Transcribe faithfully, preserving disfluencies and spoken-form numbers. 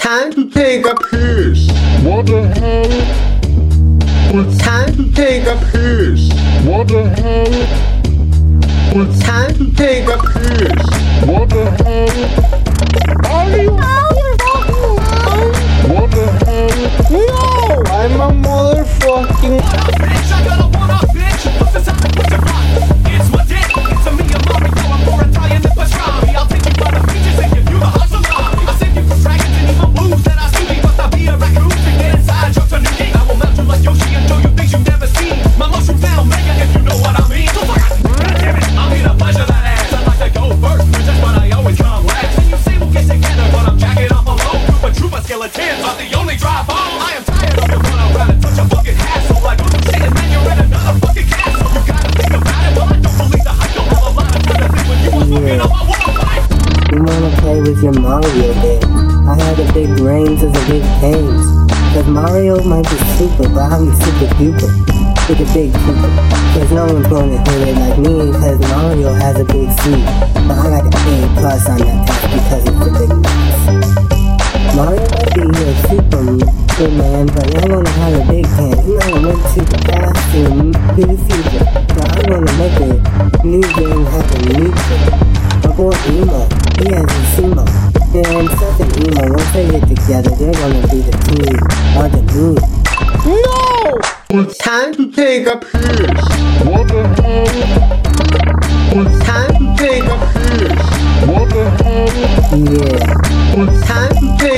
Time to take a piss. What the hell? It's time to take a piss. What the hell? It's time to take a piss. What the hell? Are you out? What the hell? No, I'm a motherfucking. Bitch, I got a one-up bitch. What's the topic? What's the rock? It's my dick. It's a me and Mario. I'm more Italian than pastrami. I'll take you by the beaches and give you the hot salami. I'll save you from dragons and even blues that I see. But I'll be a raccoon to get inside jokes on your game. I will melt you like Yoshi and show you things you've never seen. My mushrooms now mega if you know what I mean. So fuck it. God damn it, I'm here to pleasure that ass. I'd like to go first, which is what I always come last. And you say we'll get together, but I'm jacking off alone. But true, my skeletons are the only drive home. I am tired of your run around and touch a fucking hassle. Like, oh, shit, and then you're in another fucking castle. You gotta think about it, well, I don't believe the hype. You'll have a lot of time to think when you want smoking up, I wanna fight. You wanna play with your Mario then? I had the big brains as a big pains. Cause Mario might be super, but I'm super duper. With a big super. Cause no one's gonna hit it like me, cause Mario has a big C. But I got the A plus on that test because it's a big mess. Mario might be a super man, but I'm gonna have a big hand. You know, I went to the past and to the future. So I'm gonna make a new game happen mutual. My boy Emo, he has a Simo. And Seth and Emo, once they get together, they're gonna be the team or the moon. No! It's time to take a piss. What the hell? It's time to take a piss. What the hell? Yeah. It's time to take